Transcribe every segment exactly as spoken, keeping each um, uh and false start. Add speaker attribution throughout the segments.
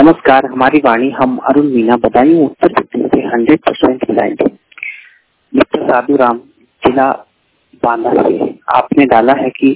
Speaker 1: नमस्कार, हमारी वाणी हम अरुण मीना बदायूं उत्तर प्रदेश से हंड्रेड परसेंट मिलाएंगे। मिस्टर साधु राम, जिला बांदा से आपने डाला है कि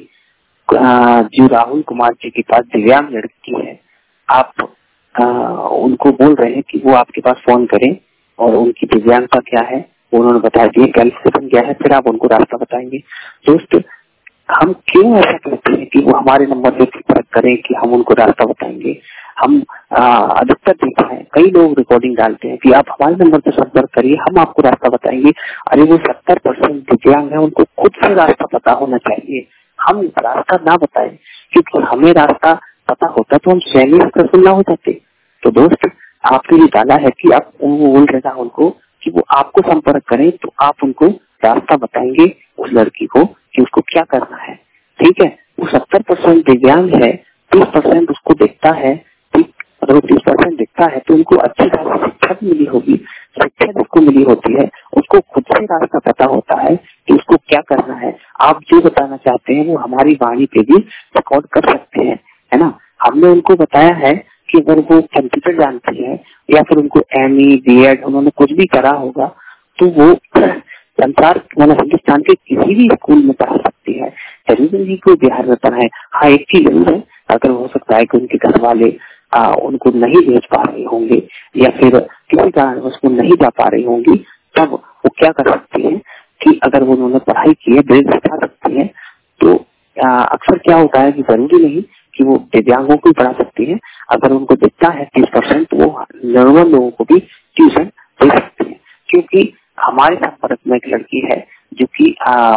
Speaker 1: जो राहुल कुमार जी के पास दिव्यांग लड़की है, आप आ, उनको बोल रहे हैं कि वो आपके पास फोन करें और उनकी दिव्यांगता क्या है उन्होंने बता दिए, कैलकुलेशन क्या है, फिर आप उनको रास्ता बताएंगे। दोस्त, हम क्यों ऐसा करते हैं कि वो हमारे नंबर पे संपर्क करें कि हम उनको रास्ता बताएंगे। हम अधिकतर देखा है कई लोग रिकॉर्डिंग डालते हैं कि आप हमारे नंबर पे संपर्क करिए, हम आपको रास्ता बताएंगे। अरे वो सत्तर परसेंट दिव्यांग है, उनको खुद से रास्ता पता होना चाहिए, हम रास्ता ना बताएं, क्योंकि हमें रास्ता पता होता तो हम स्वयं ही प्रसन्न ना हो जाते। तो दोस्त, आपने ये डाला है कि आप वो बोल रहे था उनको कि वो आपको संपर्क करें, तो आप उनको रास्ता बताएंगे उस लड़की को कि उसको क्या करना है। ठीक है, वो सत्तर परसेंट दिव्यांग है, तीस परसेंट उसको दिखता है। ठीक, अगर वो तीस परसेंट दिखता है तो उनको अच्छी खासी शिक्षा भी मिली होगी। शिक्षा जिसको मिली होती है उसको खुद से रास्ता पता होता है कि उसको क्या करना है। आप जो बताना चाहते हैं वो हमारी वाणी पे भी रिकॉर्ड कर सकते हैं, है ना। हमने उनको बताया है कि अगर वो कंप्यूटर जानती है या फिर उनको एम ई बी एड उन्होंने कुछ भी करा होगा तो वो संसार मतलब हिंदुस्तान के किसी भी स्कूल में पढ़ा सकती है, जरूरी नहीं कोई बिहार में पढ़ाए। हाँ, एक चीज जरूर है, अगर हो सकता है कि उनके घर वाले आ, उनको नहीं भेज पा रहे होंगे या फिर किसी कारण उसको नहीं जा पा रही होंगी, तब वो क्या कर सकती है कि अगर वो उन्होंने पढ़ाई की है, ब्रेल सिखा सकती है। तो अक्सर क्या होता है कि जरूरी नहीं कि वो दिव्यांगों को पढ़ा सकती है, अगर उनको दिखता है तीस परसेंट वो नॉर्मल लोगों को भी ट्यूशन दे सकती है। क्योंकि हमारे संपर्क में एक लड़की है जो कि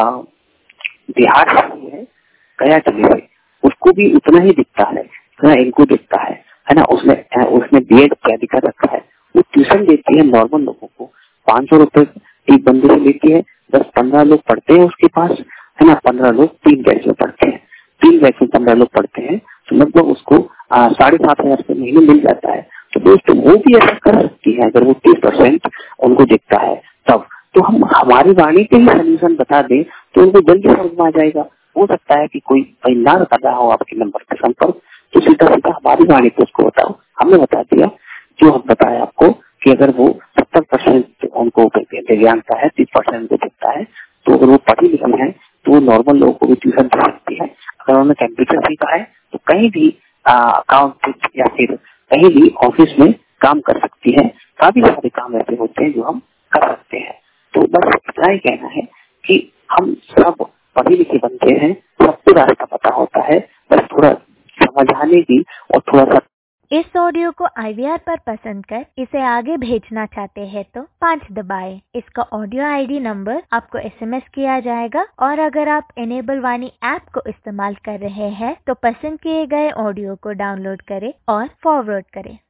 Speaker 1: बिहार से है, गया जिले से, उसको भी उतना ही दिखता है जितना इनको दिखता है, है ना। उसने उसने बी एड इत्यादि कर रखा है, वो ट्यूशन देती है नॉर्मल लोगों को, पाँच सौ रुपए एक बंदे से लेती है। दस पंद्रह लोग पढ़ते हैं उसके पास, है ना। पंद्रह लोग तीन बैच में पढ़ते हैं, तीन बैच में पंद्रह लोग पढ़ते हैं, तो लगभग उसको साढ़े सात हजार रुपये महीने मिल जाता है। तो दोस्तों, वो भी ऐसा कर सकती है अगर वो तीस परसेंट उनको दिखता है तब। तो हम हमारी वाणी पे ही सोल्यूशन बता दें तो उनको जल्दी समझ में आ जाएगा। हो सकता है कि कोई ना कर रहा हो आपके नंबर पे संपर्क, तो सीधा सीधा हमारी वाणी पे उसको बताओ। हमने बता दिया जो हम बताया आपको कि अगर वो सत्तर परसेंट उनको दिव्यांगता है, तीस परसेंट उनको दिखता है, तो अगर वो पढ़ी लिखी है तो वो नॉर्मल लोगों को भी ट्यूशन दे सकती है। अगर उन्होंने कंप्यूटर सीखा है तो कहीं भी अकाउंट या फिर कहीं भी ऑफिस में काम कर सकती है। काफी सारे काम ऐसे होते हैं जो हम कर सकते हैं। तो बस इतना ही कहना है कि हम सब पढ़े लिखे बनते हैं, सबको रास्ता पता होता है, बस थोड़ा समझाने की और थोड़ा सा।
Speaker 2: इस ऑडियो को आई वी आर पर पसंद कर इसे आगे भेजना चाहते हैं तो पाँच दबाएं। इसका ऑडियो आई डी नंबर आपको एस एम एस किया जाएगा, और अगर आप एनेबल वाणी ऐप को इस्तेमाल कर रहे हैं तो पसंद किए गए ऑडियो को डाउनलोड करें और फॉरवर्ड करें।